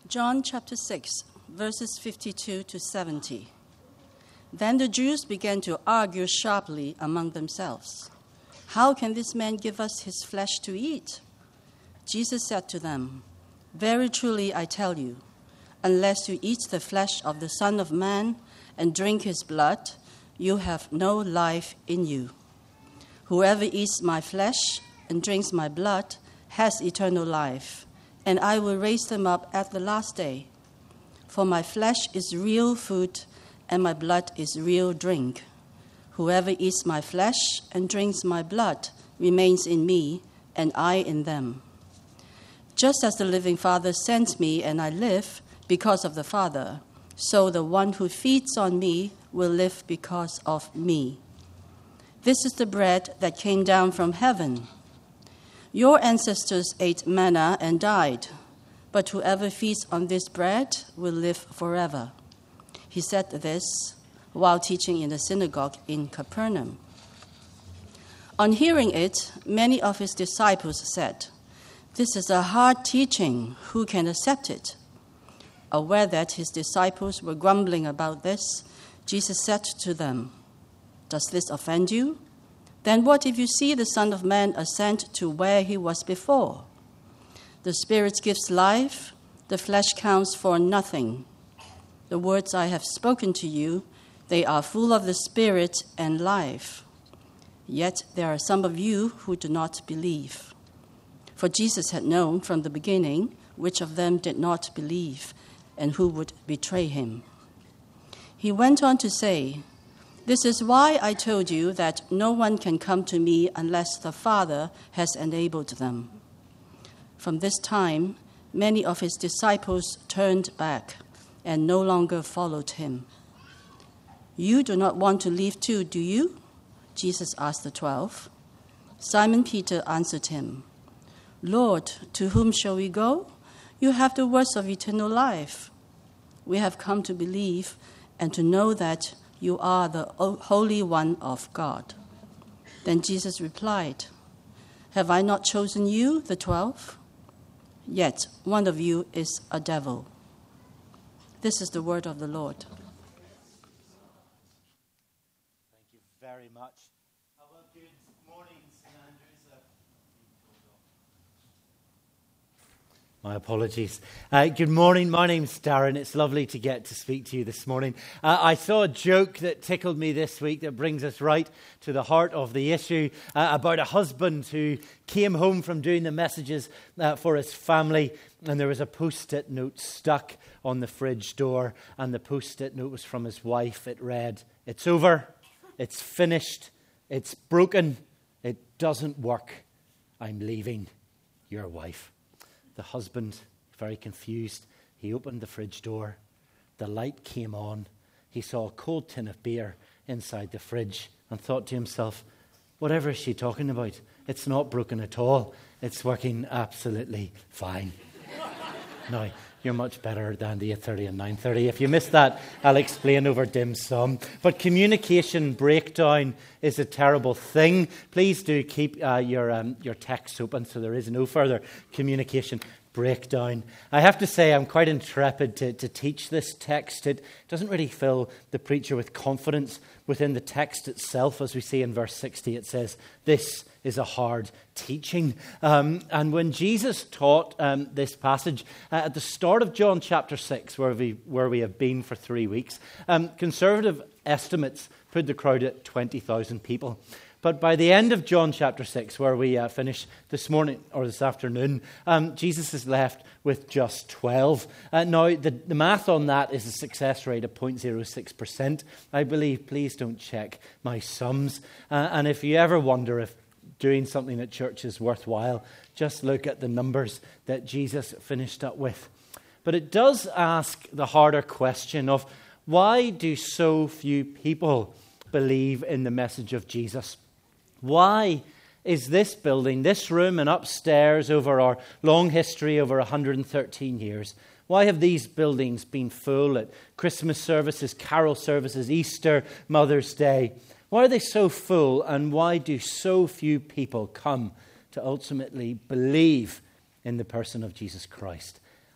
John chapter 6, verses 52 to 70. Then the Jews began to argue sharply among themselves. How can this man give us his flesh to eat? Jesus said to them, Very truly I tell you, unless you eat the flesh of the Son of Man and drink his blood, you have no life in you. Whoever eats my flesh and drinks my blood has eternal life, and I will raise them up at the last day. For my flesh is real food, and my blood is real drink. Whoever eats my flesh and drinks my blood remains in me, and I in them. Just as the living Father sent me, and I live because of the Father, so the one who feeds on me will live because of me. This is the bread that came down from heaven. Your ancestors ate manna and died, but whoever feeds on this bread will live forever. He said this while teaching in the synagogue in Capernaum. On hearing it, many of his disciples said, This is a hard teaching. Who can accept it? Aware that his disciples were grumbling about this, Jesus said to them, Does this offend you? Then what if you see the Son of Man ascend to where he was before? The Spirit gives life, the flesh counts for nothing. The words I have spoken to you, they are full of the Spirit and life. Yet there are some of you who do not believe. For Jesus had known from the beginning which of them did not believe and who would betray him. He went on to say, This is why I told you that no one can come to me unless the Father has enabled them. From this time, many of his disciples turned back and no longer followed him. You do not want to leave too, do you? Jesus asked the 12. Simon Peter answered him, Lord, to whom shall we go? You have the words of eternal life. We have come to believe and to know that you are the Holy One of God. Then Jesus replied, Have I not chosen you, the 12? Yet one of you is a devil. This is the word of the Lord. Thank you very much. Well, good morning, St. Andrews. My apologies. Good morning. My name's Darren. It's lovely to get to speak to you this morning. I saw a joke that tickled me this week that brings us right to the heart of the issue about a husband who came home from doing the messages for his family, and there was a post-it note stuck on the fridge door, and the post-it note was from his wife. It read, It's over. It's finished. It's broken. It doesn't work. I'm leaving your wife. The husband, very confused, he opened the fridge door. The light came on. He saw a cold tin of beer inside the fridge and thought to himself, whatever is she talking about? It's not broken at all. It's working absolutely fine. Now, you're much better than the 8:30 and 9:30. If you missed that, I'll explain over dim sum. But communication breakdown is a terrible thing. Please do keep your texts open so there is no further communication breakdown. I have to say I'm quite intrepid to teach this text. It doesn't really fill the preacher with confidence within the text itself. As we see in verse 60, it says, This is a hard teaching. And when Jesus taught this passage at the start of John chapter 6, where we have been for 3 weeks, conservative estimates put the crowd at 20,000 people. But by the end of John chapter 6, where we finish this morning or this afternoon, Jesus is left with just 12. Now, the math on that is a success rate of 0.06%, I believe. Please don't check my sums. And if you ever wonder if doing something at church is worthwhile, just look at the numbers that Jesus finished up with. But it does ask the harder question of why do so few people believe in the message of Jesus? Why is this building, this room and upstairs over our long history over 113 years, why have these buildings been full at Christmas services, carol services, Easter, Mother's Day? Why are they so full, and why do so few people come to ultimately believe in the person of Jesus Christ?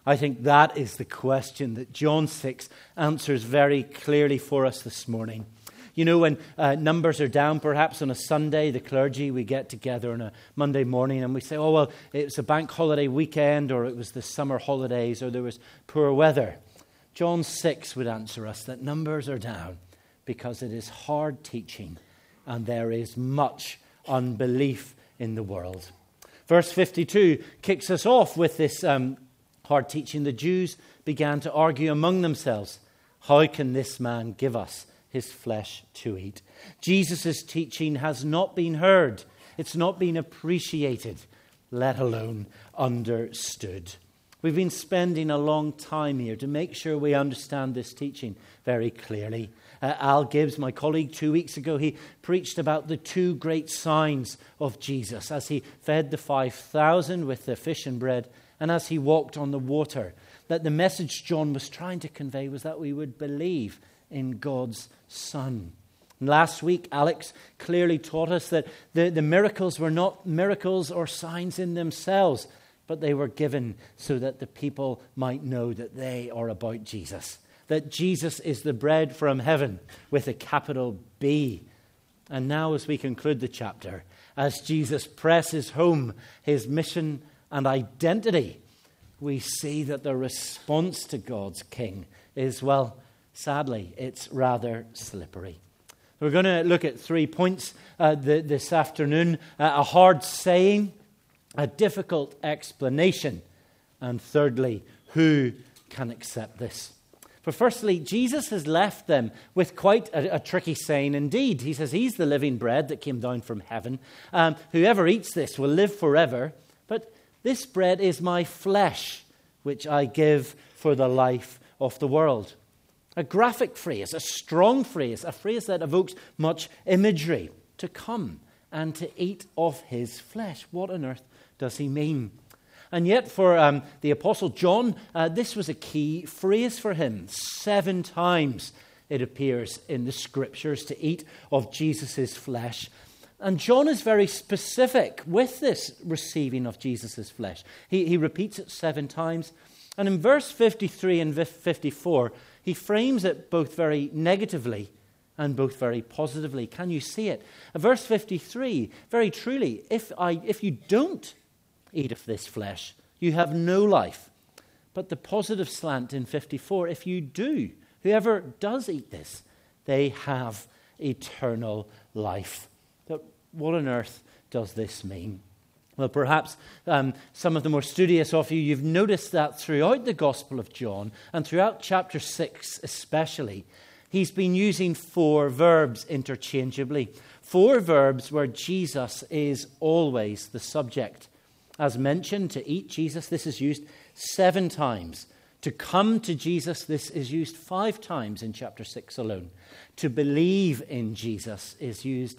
I think that is the question that John 6 answers very clearly for us this morning. You know, when numbers are down, perhaps on a Sunday, the clergy, we get together on a Monday morning and we say, oh, well, it was a bank holiday weekend, or it was the summer holidays, or there was poor weather. John 6 would answer us that numbers are down because it is hard teaching and there is much unbelief in the world. Verse 52 kicks us off with this hard teaching. The Jews began to argue among themselves, how can this man give us his flesh to eat? Jesus' teaching has not been heard. It's not been appreciated, let alone understood. We've been spending a long time here to make sure we understand this teaching very clearly. Al Gibbs, my colleague, 2 weeks ago, he preached about the two great signs of Jesus as he fed the 5,000 with the fish and bread, and as he walked on the water. That the message John was trying to convey was that we would believe in God's Son. And last week, Alex clearly taught us that the miracles were not miracles or signs in themselves, but they were given so that the people might know that they are about Jesus. That Jesus is the bread from heaven with a capital B. And now as we conclude the chapter, as Jesus presses home his mission and identity, we see that the response to God's King is, well, sadly, it's rather slippery. We're going to look at 3 points this afternoon. A hard saying, a difficult explanation, and thirdly, who can accept this? But firstly, Jesus has left them with quite a tricky saying indeed. He says he's the living bread that came down from heaven. Whoever eats this will live forever. But this bread is my flesh, which I give for the life of the world. A graphic phrase, a strong phrase, a phrase that evokes much imagery. To come and to eat of his flesh. What on earth does he mean? And yet for the Apostle John, this was a key phrase for him. 7 times it appears in the Scriptures to eat of Jesus' flesh. And John is very specific with this receiving of Jesus' flesh. He repeats it 7 times. And in verse 53 and 54, he frames it both very negatively and both very positively. Can you see it? Verse 53, very truly, if you don't eat of this flesh, you have no life. But the positive slant in 54, if you do, whoever does eat this, they have eternal life. But what on earth does this mean? Well, perhaps some of the more studious of you, you've noticed that throughout the Gospel of John, and throughout chapter 6 especially, he's been using 4 verbs interchangeably. 4 verbs where Jesus is always the subject. As mentioned, to eat Jesus, this is used 7 times. To come to Jesus, this is used 5 times in chapter 6 alone. To believe in Jesus is used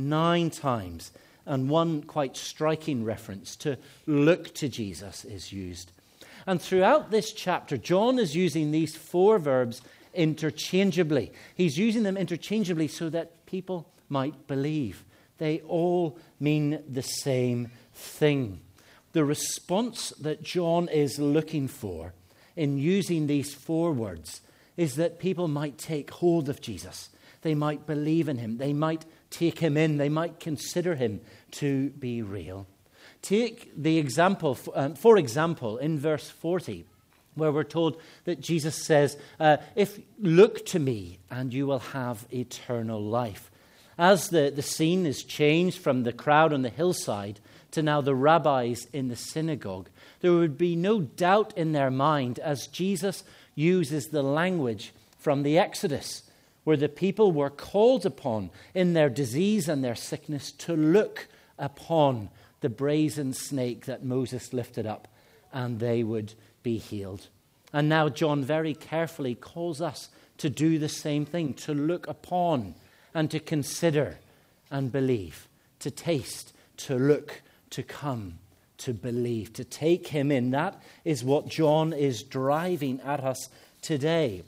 9 times. And one quite striking reference, to look to Jesus, is used. And throughout this chapter, John is using these 4 verbs interchangeably. He's using them interchangeably so that people might believe. They all mean the same thing. The response that John is looking for in using these 4 words is that people might take hold of Jesus. They might believe in him. They might take him in. They might consider him to be real. Take the example, for example, in verse 40, where we're told that Jesus says, if look to me and you will have eternal life. As the scene is changed from the crowd on the hillside to now the rabbis in the synagogue, there would be no doubt in their mind as Jesus uses the language from the Exodus, where the people were called upon in their disease and their sickness to look upon the brazen snake that Moses lifted up, and they would be healed. And now John very carefully calls us to do the same thing, to look upon and to consider and believe, to taste, to look, to come, to believe, to take him in. That is what John is driving at us today.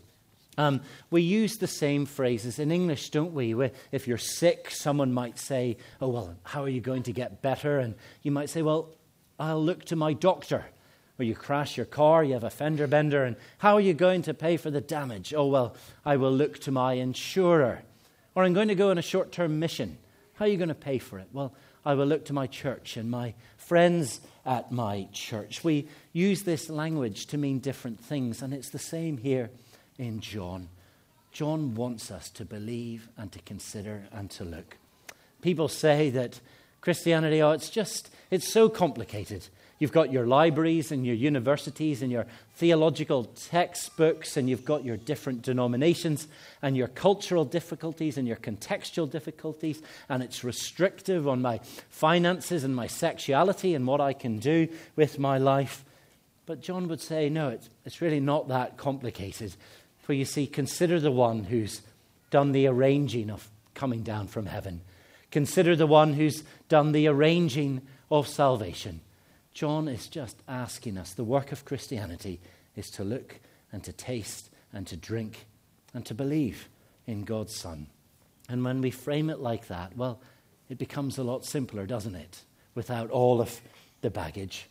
We use the same phrases in English, don't we? If you're sick, someone might say, oh, well, how are you going to get better? And you might say, well, I'll look to my doctor. or you crash your car, you have a fender bender, and how are you going to pay for the damage? Oh, well, I will look to my insurer. Or I'm going to go on a short-term mission. How are you going to pay for it? Well, I will look to my church and my friends at my church. We use this language to mean different things, and it's the same here in John. John wants us to believe and to consider and to look. People say that Christianity, it's so complicated. You've got your libraries and your universities and your theological textbooks, and you've got your different denominations and your cultural difficulties and your contextual difficulties, and it's restrictive on my finances and my sexuality and what I can do with my life. But John would say, no, it's really not that complicated. For you see, consider the one who's done the arranging of coming down from heaven. Consider the one who's done the arranging of salvation. John is just asking us, the work of Christianity is to look and to taste and to drink and to believe in God's Son. And when we frame it like that, well, it becomes a lot simpler, doesn't it? Without all of the baggage.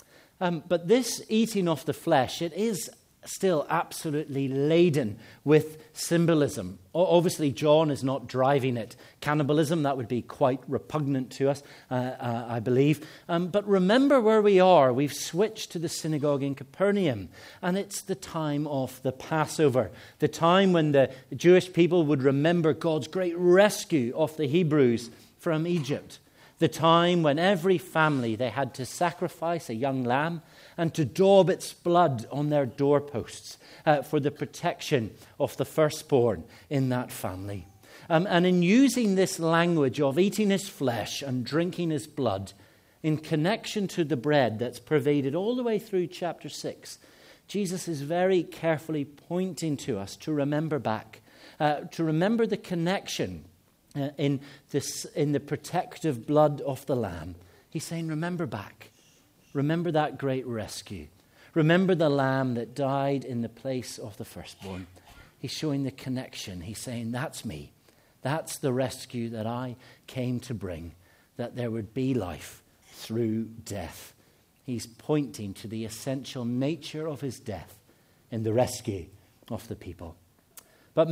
But this eating of the flesh, it is still absolutely laden with symbolism. Obviously, John is not driving at cannibalism. That would be quite repugnant to us, I believe. But remember where we are. We've switched to the synagogue in Capernaum, and it's the time of the Passover, the time when the Jewish people would remember God's great rescue of the Hebrews from Egypt, the time when every family, they had to sacrifice a young lamb and to daub its blood on their doorposts for the protection of the firstborn in that family. And in using this language of eating his flesh and drinking his blood in connection to the bread that's pervaded all the way through chapter 6, Jesus is very carefully pointing to us to remember back, to remember the connection in the protective blood of the Lamb. He's saying, remember back. Remember that great rescue. Remember the lamb that died in the place of the firstborn. He's showing the connection. He's saying, that's me. That's the rescue that I came to bring, that there would be life through death. He's pointing to the essential nature of his death in the rescue of the people. But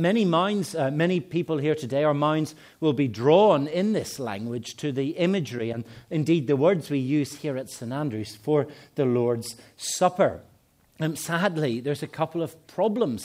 many people here today, our minds will be drawn in this language to the imagery and indeed the words we use here at St. Andrews for the Lord's Supper. Sadly, there's a couple of problems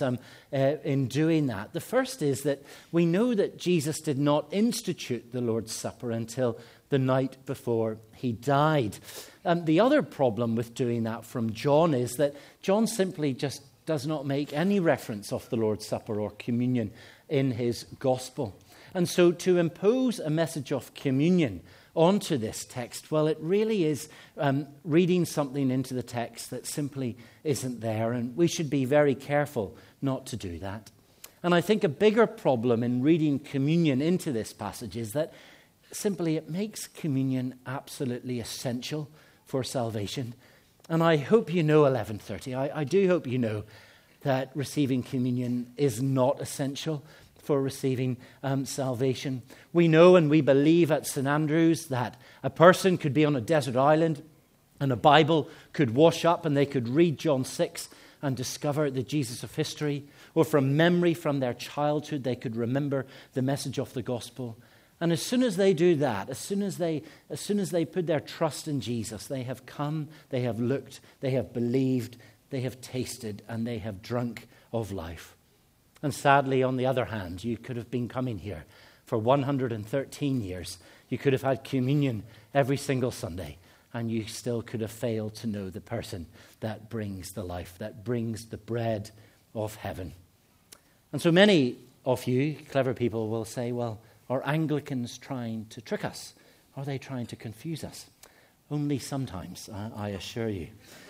in doing that. The first is that we know that Jesus did not institute the Lord's Supper until the night before he died. The other problem with doing that from John is that John simply just does not make any reference of the Lord's Supper or communion in his gospel. And so to impose a message of communion onto this text, well, it really is reading something into the text that simply isn't there, and we should be very careful not to do that. And I think a bigger problem in reading communion into this passage is that simply it makes communion absolutely essential for salvation. And I hope you know 11:30. I do hope you know that receiving communion is not essential for receiving salvation. We know and we believe at St. Andrews that a person could be on a desert island and a Bible could wash up and they could read John 6 and discover the Jesus of history, or from memory from their childhood they could remember the message of the gospel. And as soon as they do that, as soon as they put their trust in Jesus, they have come, they have looked, they have believed, they have tasted, and they have drunk of life. And sadly, on the other hand, you could have been coming here for 113 years. You could have had communion every single Sunday, and you still could have failed to know the person that brings the life, that brings the bread of heaven. And so many of you, clever people, will say, well, are Anglicans trying to trick us? Are they trying to confuse us? Only sometimes, I assure you.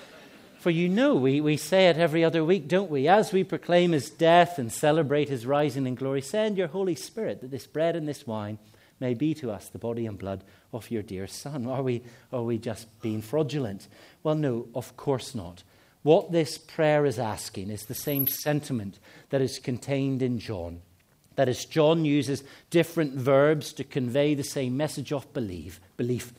For you know, we say it every other week, don't we? As we proclaim his death and celebrate his rising in glory, send your Holy Spirit that this bread and this wine may be to us the body and blood of your dear Son. Are we just being fraudulent? Well, no, of course not. What this prayer is asking is the same sentiment that is contained in John. That is, John uses different verbs to convey the same message of belief.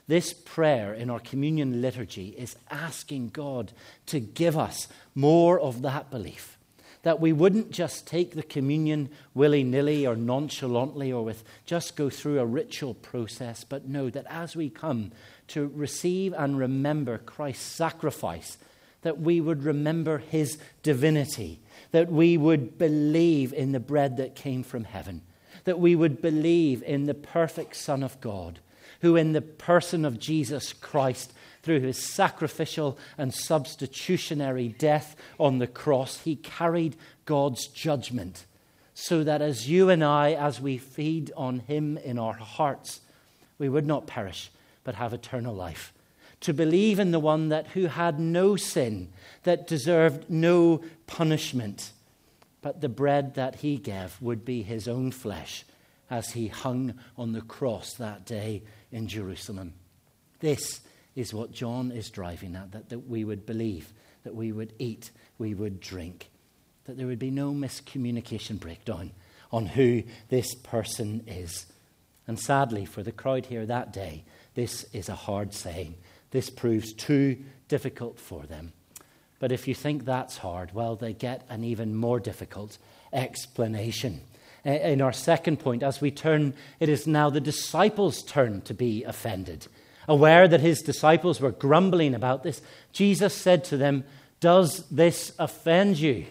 This prayer in our communion liturgy is asking God to give us more of that belief. That we wouldn't just take the communion willy-nilly or nonchalantly or just go through a ritual process, but know that as we come to receive and remember Christ's sacrifice, that we would remember his divinity, that we would believe in the bread that came from heaven, that we would believe in the perfect Son of God, who in the person of Jesus Christ, through his sacrificial and substitutionary death on the cross, he carried God's judgment, so that as you and I, as we feed on him in our hearts, we would not perish, but have eternal life. To believe in the one who had no sin, that deserved no punishment, but the bread that he gave would be his own flesh as he hung on the cross that day in Jerusalem. This is what John is driving at, that we would believe, that we would eat, we would drink, that there would be no miscommunication breakdown on who this person is. And sadly, for the crowd here that day, this is a hard saying. This proves too difficult for them. But if you think that's hard, well, they get an even more difficult explanation. In our second point, as we turn, it is now the disciples' turn to be offended. Aware that his disciples were grumbling about this, Jesus said to them, "Does this offend you?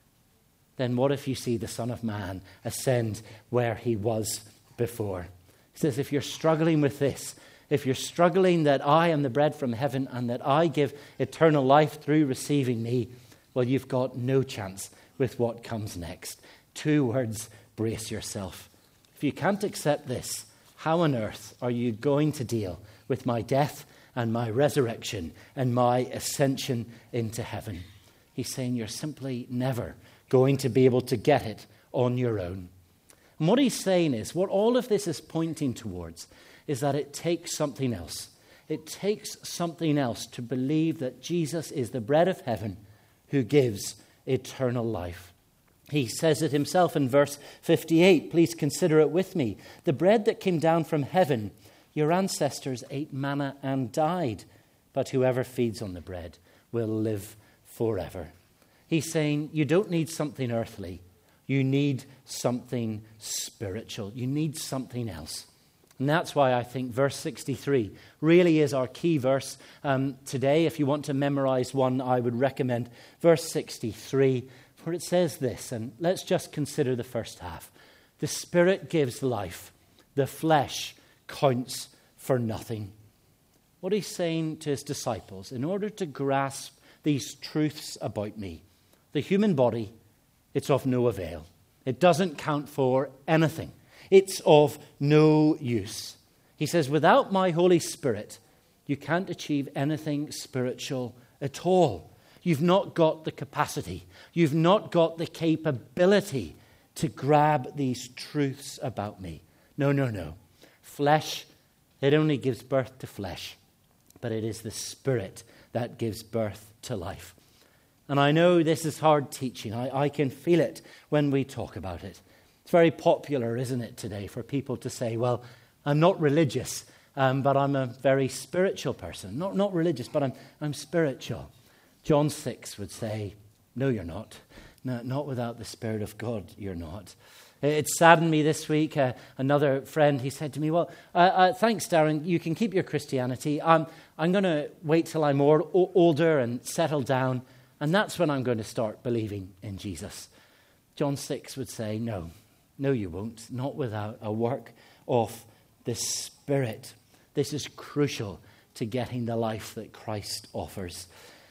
Then what if you see the Son of Man ascend where he was before?" He says, if you're struggling with this, if you're struggling that I am the bread from heaven and that I give eternal life through receiving me, well, you've got no chance with what comes next. 2 words, brace yourself. If you can't accept this, how on earth are you going to deal with my death and my resurrection and my ascension into heaven? He's saying you're simply never going to be able to get it on your own. And what he's saying is, what all of this is pointing towards is that it takes something else. It takes something else to believe that Jesus is the bread of heaven who gives eternal life. He says it himself in verse 58. Please consider it with me. The bread that came down from heaven, your ancestors ate manna and died, but whoever feeds on the bread will live forever. He's saying you don't need something earthly. You need something spiritual. You need something else. And that's why I think verse 63 really is our key verse today. If you want to memorize one, I would recommend verse 63, where it says this, and let's just consider the first half. The Spirit gives life. The flesh counts for nothing. What he's saying to his disciples, in order to grasp these truths about me, the human body, it's of no avail. It doesn't count for anything. It's of no use. He says, without my Holy Spirit, you can't achieve anything spiritual at all. You've not got the capacity. You've not got the capability to grab these truths about me. No. Flesh, it only gives birth to flesh. But it is the Spirit that gives birth to life. And I know this is hard teaching. I can feel it when we talk about it. It's very popular, isn't it, today, for people to say, well, I'm not religious, but I'm a very spiritual person. Not religious, but I'm spiritual. John 6 would say, no, you're not. No, not without the Spirit of God, you're not. It saddened me this week. Another friend, he said to me, well, thanks, Darren, you can keep your Christianity. I'm going to wait till I'm more older and settle down, and that's when I'm going to start believing in Jesus. John 6 would say, no, you won't. Not without a work of the Spirit. This is crucial to getting the life that Christ offers.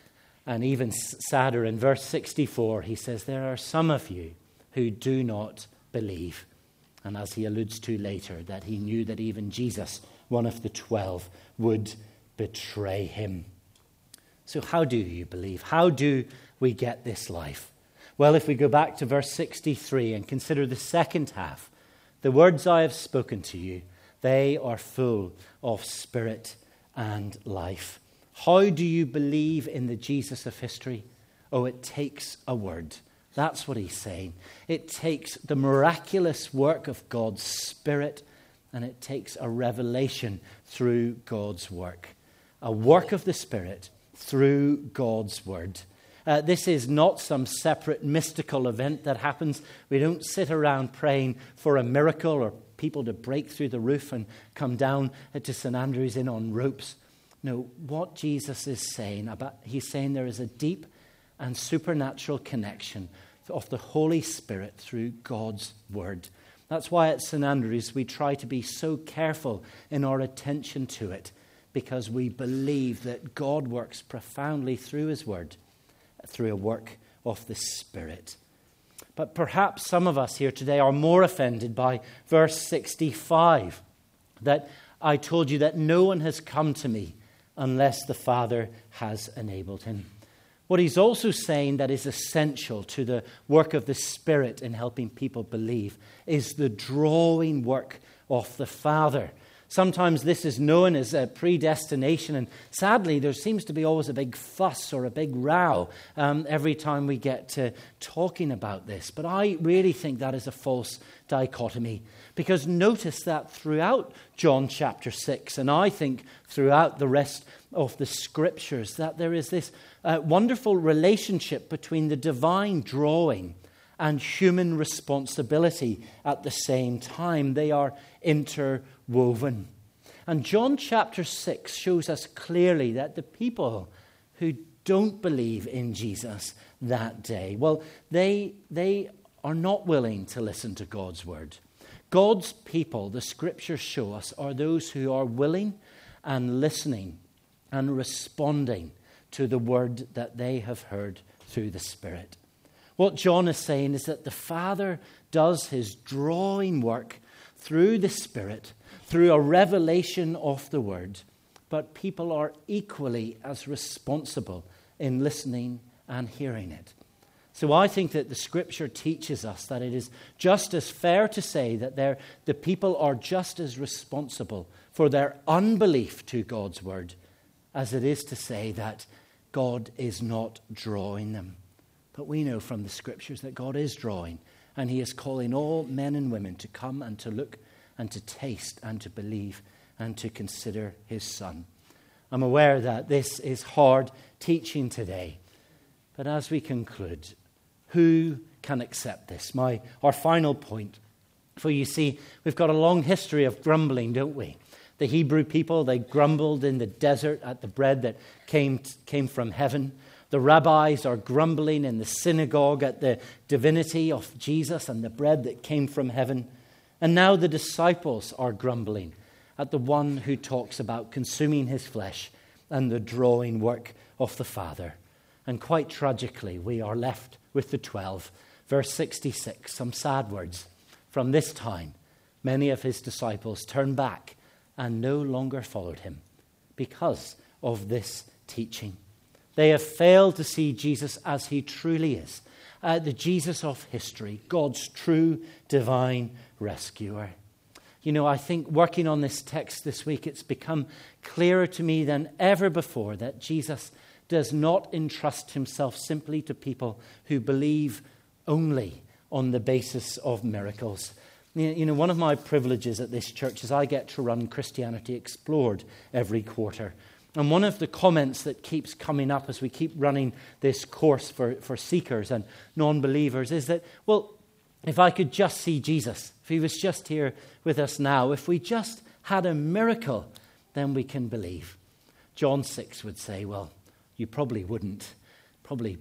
And even sadder, in verse 64, he says, there are some of you who do not believe. And as he alludes to later, that he knew that even Jesus, one of the 12, would betray him. So how do you believe? How do we get this life? Well, if we go back to verse 63 and consider the second half, the words I have spoken to you, they are full of spirit and life. How do you believe in the Jesus of history? Oh, it takes a word. That's what he's saying. It takes the miraculous work of God's Spirit and it takes a revelation through God's work. A work of the Spirit through God's word. This is not some separate mystical event that happens. We don't sit around praying for a miracle or people to break through the roof and come down to St. Andrews in on ropes. No, what Jesus is saying, he's saying there is a deep and supernatural connection of the Holy Spirit through God's word. That's why at St. Andrews we try to be so careful in our attention to it, because we believe that God works profoundly through his word, through a work of the Spirit. But perhaps some of us here today are more offended by verse 65, that I told you that no one has come to me unless the Father has enabled him. What he's also saying that is essential to the work of the Spirit in helping people believe is the drawing work of the Father. Sometimes this is known as a predestination, and sadly there seems to be always a big fuss or a big row every time we get to talking about this. But I really think that is a false dichotomy, because notice that throughout John chapter 6, and I think throughout the rest of the Scriptures, that there is this wonderful relationship between the divine drawing and human responsibility at the same time. They are interwoven. And John chapter 6 shows us clearly that the people who don't believe in Jesus that day, well, they are not willing to listen to God's word. God's people, the Scriptures show us, are those who are willing and listening and responding to the word that they have heard through the Spirit. What John is saying is that the Father does his drawing work through the Spirit, through a revelation of the word, but people are equally as responsible in listening and hearing it. So I think that the Scripture teaches us that it is just as fair to say that the people are just as responsible for their unbelief to God's word as it is to say that God is not drawing them. But we know from the Scriptures that God is drawing, and he is calling all men and women to come and to look and to taste and to believe and to consider his Son. I'm aware that this is hard teaching today, but as we conclude, who can accept this? Our final point. For you see, we've got a long history of grumbling, don't we? The Hebrew people, they grumbled in the desert at the bread that came from heaven. The rabbis are grumbling in the synagogue at the divinity of Jesus and the bread that came from heaven. And now the disciples are grumbling at the one who talks about consuming his flesh and the drawing work of the Father. And quite tragically, we are left with the 12. Verse 66, some sad words. From this time, many of his disciples turned back and no longer followed him because of this teaching. They have failed to see Jesus as he truly is, the Jesus of history, God's true divine rescuer. You know, I think working on this text this week, it's become clearer to me than ever before that Jesus does not entrust himself simply to people who believe only on the basis of miracles. You know, one of my privileges at this church is I get to run Christianity Explored every quarter. And one of the comments that keeps coming up as we keep running this course for seekers and non-believers is that, well, if I could just see Jesus, if he was just here with us now, if we just had a miracle, then we can believe. John 6 would say, well, you probably wouldn't. Probably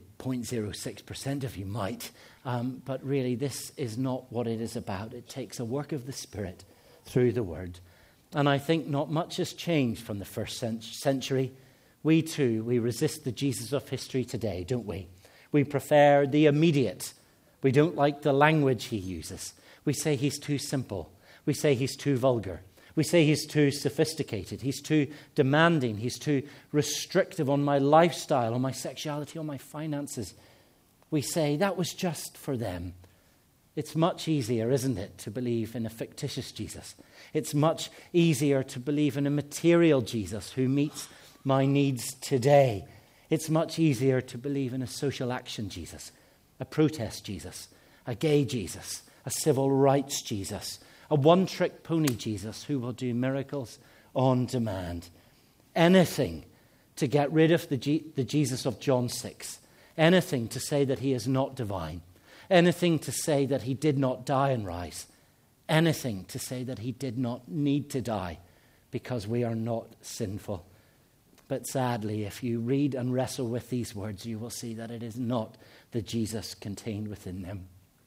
0.06% of you might. But really, this is not what it is about. It takes a work of the Spirit through the Word. And I think not much has changed from the first century. We too, we resist the Jesus of history today, don't we? We prefer the immediate. We don't like the language he uses. We say he's too simple. We say he's too vulgar. We say he's too sophisticated. He's too demanding. He's too restrictive on my lifestyle, on my sexuality, on my finances. We say that was just for them. It's much easier, isn't it, to believe in a fictitious Jesus. It's much easier to believe in a material Jesus who meets my needs today. It's much easier to believe in a social action Jesus, a protest Jesus, a gay Jesus, a civil rights Jesus, a one-trick pony Jesus who will do miracles on demand. Anything to get rid of the Jesus of John 6. Anything to say that he is not divine. Anything to say that he did not die and rise. Anything to say that he did not need to die because we are not sinful. But sadly, if you read and wrestle with these words, you will see that it is not the Jesus contained within them.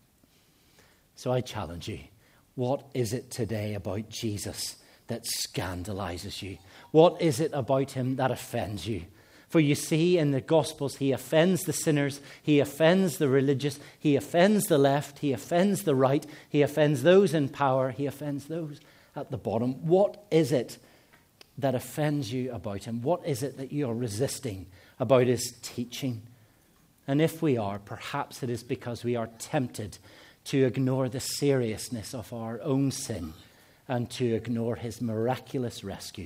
So I challenge you, what is it today about Jesus that scandalizes you? What is it about him that offends you? For you see, in the Gospels, he offends the sinners, he offends the religious, he offends the left, he offends the right, he offends those in power, he offends those at the bottom. What is it that offends you about him? What is it that you are resisting about his teaching? And if we are, perhaps it is because we are tempted to ignore the seriousness of our own sin and to ignore his miraculous rescue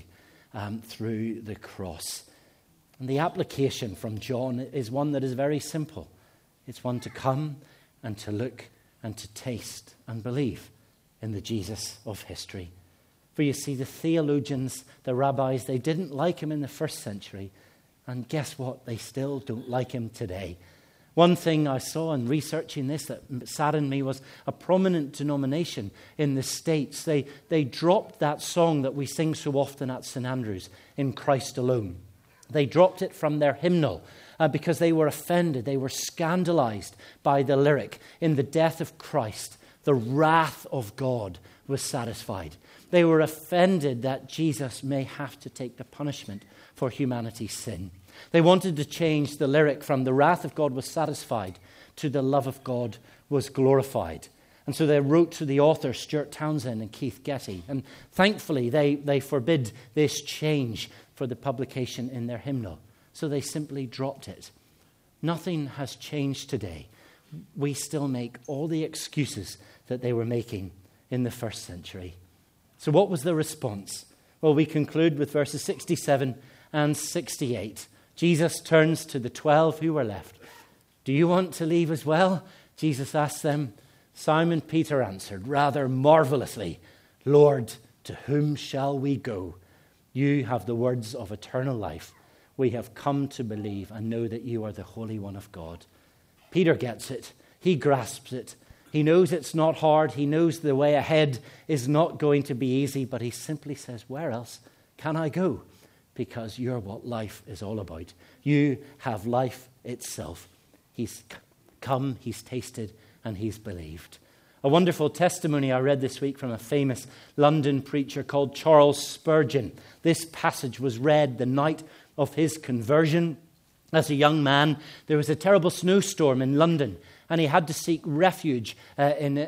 through the cross. And the application from John is one that is very simple. It's one to come and to look and to taste and believe in the Jesus of history. For you see, the theologians, the rabbis, they didn't like him in the first century. And guess what? They still don't like him today. One thing I saw in researching this that saddened me was a prominent denomination in the States. They dropped that song that we sing so often at St. Andrews, In Christ Alone. They dropped it from their hymnal because they were offended. They were scandalized by the lyric, in the death of Christ, the wrath of God was satisfied. They were offended that Jesus may have to take the punishment for humanity's sin. They wanted to change the lyric from the wrath of God was satisfied to the love of God was glorified. And so they wrote to the authors, Stuart Townsend and Keith Getty. And thankfully, they forbid this change for the publication in their hymnal. So they simply dropped it. Nothing has changed today. We still make all the excuses that they were making in the first century. So what was the response? Well, we conclude with verses 67 and 68. Jesus turns to the 12 who were left. Do you want to leave as well? Jesus asked them. Simon Peter answered rather marvelously, Lord, to whom shall we go? You have the words of eternal life. We have come to believe and know that you are the Holy One of God. Peter gets it. He grasps it. He knows it's not hard. He knows the way ahead is not going to be easy, but he simply says, where else can I go? Because you're what life is all about. You have life itself. He's come, he's tasted, and he's believed. A wonderful testimony I read this week from a famous London preacher called Charles Spurgeon. This passage was read the night of his conversion. As a young man, there was a terrible snowstorm in London, and he had to seek refuge in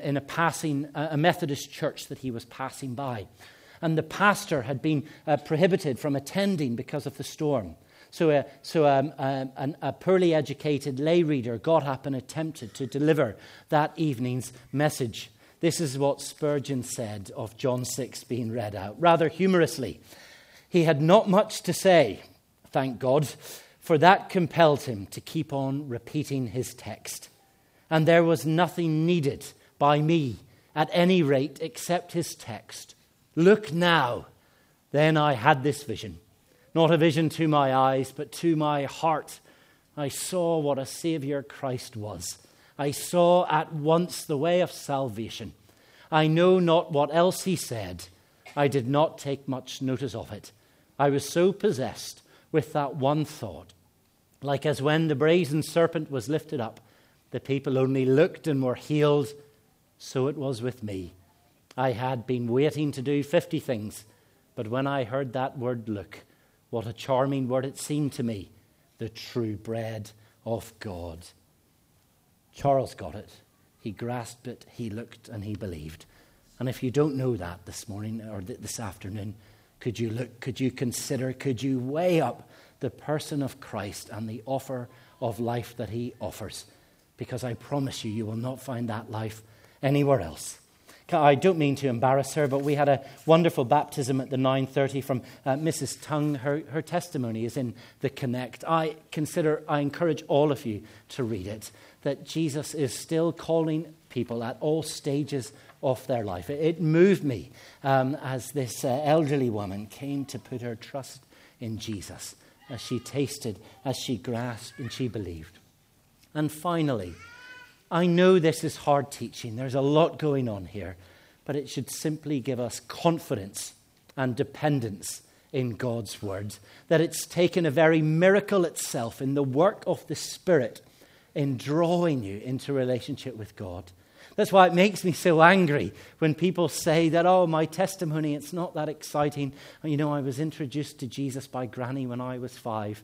a Methodist church that he was passing by. And the pastor had been prohibited from attending because of the storm. So a poorly educated lay reader got up and attempted to deliver that evening's message. This is what Spurgeon said of John 6 being read out, rather humorously. He had not much to say, thank God, for that compelled him to keep on repeating his text. And there was nothing needed by me, at any rate, except his text. Look now. Then I had this vision. Not a vision to my eyes, but to my heart. I saw what a Saviour Christ was. I saw at once the way of salvation. I know not what else he said. I did not take much notice of it. I was so possessed with that one thought. Like as when the brazen serpent was lifted up, the people only looked and were healed. So it was with me. I had been waiting to do 50 things, but when I heard that word look, what a charming word it seemed to me, the true bread of God. Charles got it. He grasped it, he looked, and he believed. And if you don't know that this morning or this afternoon, could you look, could you consider, could you weigh up the person of Christ and the offer of life that he offers? Because I promise you, you will not find that life anywhere else. I don't mean to embarrass her, but we had a wonderful baptism at the 9:30 from Mrs. Tung. Her testimony is in the Connect. I encourage all of you to read it, that Jesus is still calling people at all stages of their life. It moved me as this elderly woman came to put her trust in Jesus, as she tasted, as she grasped, and she believed. And finally, I know this is hard teaching. There's a lot going on here, but it should simply give us confidence and dependence in God's word, that it's taken a very miracle itself in the work of the Spirit in drawing you into relationship with God. That's why it makes me so angry when people say that, oh, my testimony, it's not that exciting. You know, I was introduced to Jesus by Granny when I was 5.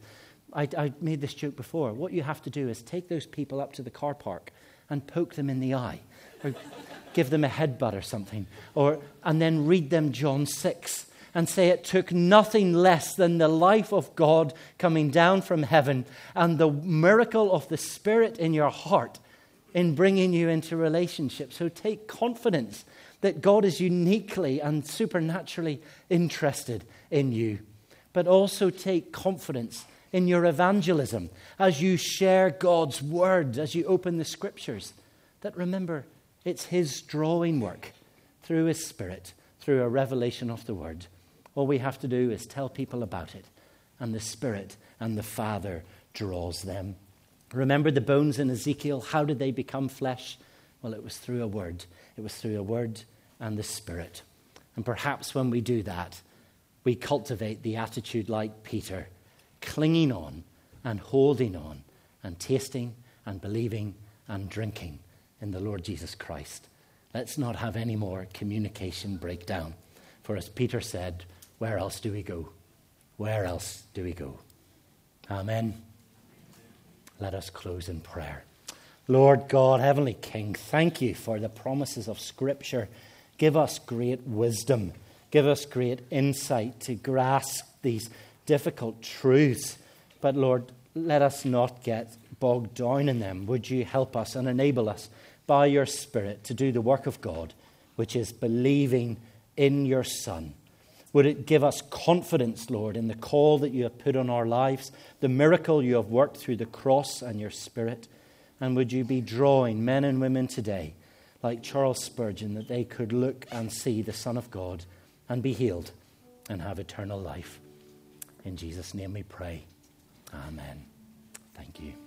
I made this joke before. What you have to do is take those people up to the car park and poke them in the eye, or give them a headbutt or something, and then read them John 6 and say it took nothing less than the life of God coming down from heaven and the miracle of the Spirit in your heart in bringing you into relationship. So take confidence that God is uniquely and supernaturally interested in you. But also take confidence in your evangelism as you share God's word, as you open the scriptures. That remember, it's his drawing work through his Spirit, through a revelation of the word. All we have to do is tell people about it, and the Spirit and the Father draws them. Remember the bones in Ezekiel? How did they become flesh? Well, it was through a word. It was through a word and the Spirit. And perhaps when we do that, we cultivate the attitude like Peter, clinging on and holding on and tasting and believing and drinking in the Lord Jesus Christ. Let's not have any more communication breakdown. For as Peter said, where else do we go? Where else do we go? Amen. Let us close in prayer. Lord God, Heavenly King, thank you for the promises of Scripture. Give us great wisdom. Give us great insight to grasp these difficult truths. But Lord, let us not get bogged down in them. Would you help us and enable us by your Spirit to do the work of God, which is believing in your Son. Would it give us confidence, Lord, in the call that you have put on our lives, the miracle you have worked through the cross and your Spirit? And would you be drawing men and women today, like Charles Spurgeon, that they could look and see the Son of God and be healed and have eternal life? In Jesus' name we pray. Amen. Thank you.